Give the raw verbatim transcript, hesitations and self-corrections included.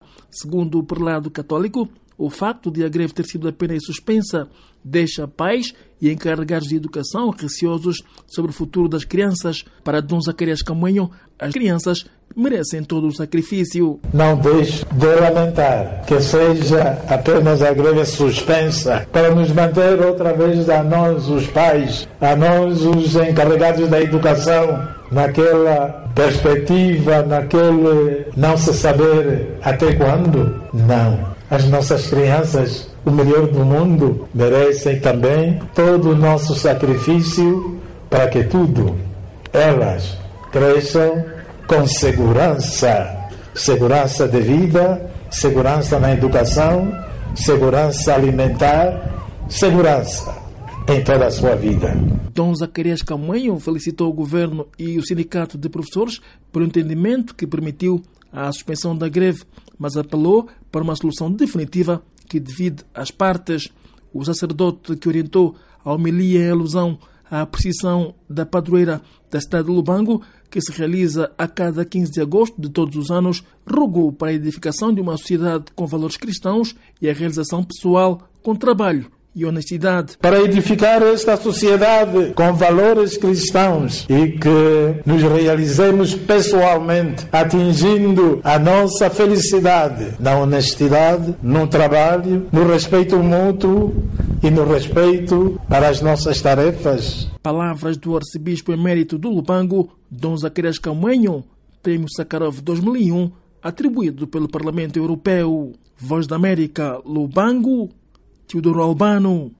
Segundo o prelado católico, o facto de a greve ter sido apenas suspensa deixa pais e encarregados de educação receosos sobre o futuro das crianças. Para Dom Zacarias Camanho, as crianças merecem todo o sacrifício. Não deixe de lamentar que seja apenas a greve suspensa para nos manter outra vez a nós, os pais, a nós, os encarregados da educação, naquela perspectiva, naquele não se saber até quando. Não. As nossas crianças, o melhor do mundo, merecem também todo o nosso sacrifício para que tudo, elas, cresçam com segurança. Segurança de vida, segurança na educação, segurança alimentar, segurança em toda a sua vida. Dom Zacarias Camanho felicitou o governo e o sindicato de professores pelo entendimento que permitiu a suspensão da greve, mas apelou para uma solução definitiva que divide as partes. O sacerdote que orientou a homilia em alusão à precisão da padroeira da cidade de Lubango, que se realiza a cada quinze de agosto de todos os anos, rogou para a edificação de uma sociedade com valores cristãos e a realização pessoal com trabalho e honestidade. Para edificar esta sociedade com valores cristãos e que nos realizemos pessoalmente, atingindo a nossa felicidade na honestidade, no trabalho, no respeito mútuo e no respeito para as nossas tarefas. Palavras do arcebispo emérito do Lubango, Dom Zacarias Camanho, Prêmio Sakharov dois mil e um, atribuído pelo Parlamento Europeu. Voz da América, Lubango, Teodoro Albano.